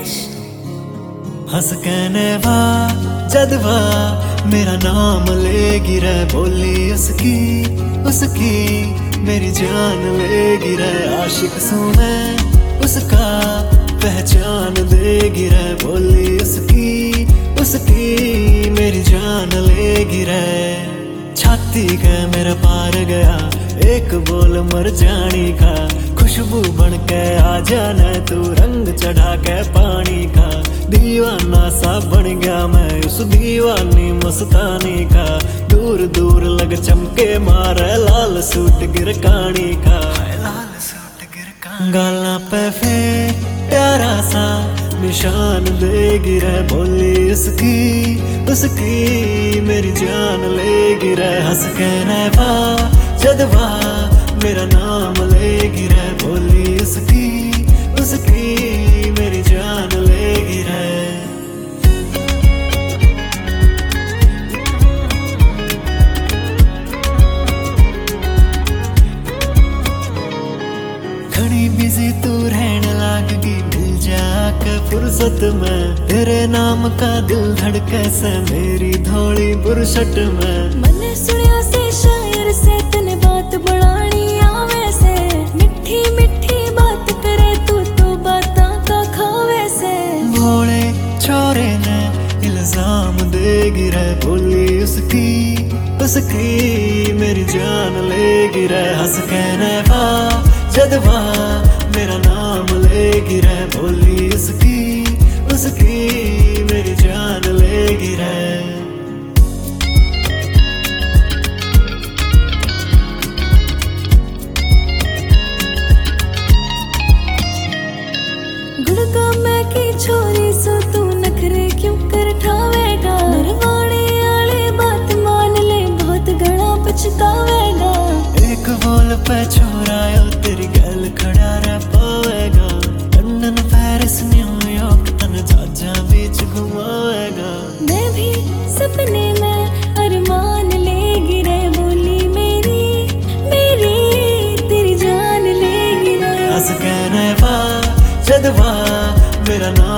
हंस कहने वाह जदवा मेरा नाम लेगी रे, बोली उसकी उसकी मेरी जान लेगी रे। आशिक सू मैं उसका पहचान देगी रे, बोली उसकी उसकी मेरी जान लेगी रे। छाती के मेरा पार गया एक बोल मर जानी का, खुशबू बन के आ जाना तू रंग चढ़ा के पानी का। दीवाना सा बन गया मैं उस दीवानी मस्तानी का, दूर दूर लग चमके मारे लाल सूट गिरकानी का, लाल सूट गिरकानी। गाला पे फिर प्यारा सा निशान देगी रे, बोली उसकी उसकी मेरी जान लेगी रे। हंस कहने वाह जदवा मेरा नाम लेगी रे, बोली उसकी उसकी मेरी जान लेगी रे। घड़ी बिजी तू रहने लागगी, मिल जाके फुर्सत में तेरे नाम का दिल धड़के से मेरी धोली बुरशट में। मैंने सुनिया से शायर से तने बात बढ़ानी आवे से, मिठी मिठी बात करे तू तो बातां का खावे से। भोले छोरे ने इल्जाम देगी रे, बोली उसकी उसकी मेरी जान लेगी रे। हंस कहने वाह जदवा मेरा नाम लेगी रे, बोली उसकी उसकी मेरी जान लेगी रे। गुड़का मैं की छोरी सो तू नखरे क्यों कर ठावेगा, नरवाड़ी आले बात मान ले बहुत घना पछतावेगा। एक बोल पे छोरायो तेरी गल खड़ा रह पावेगा, लंदन पेरिस न्यूयॉर्क तन जाजा बीच घुमावेगा। मैं भी सपने में अरमान लेगी रे, बोली मेरी मेरी तेरी जान लेगी रे। हंस कहने वाह जदवा मेरा नाम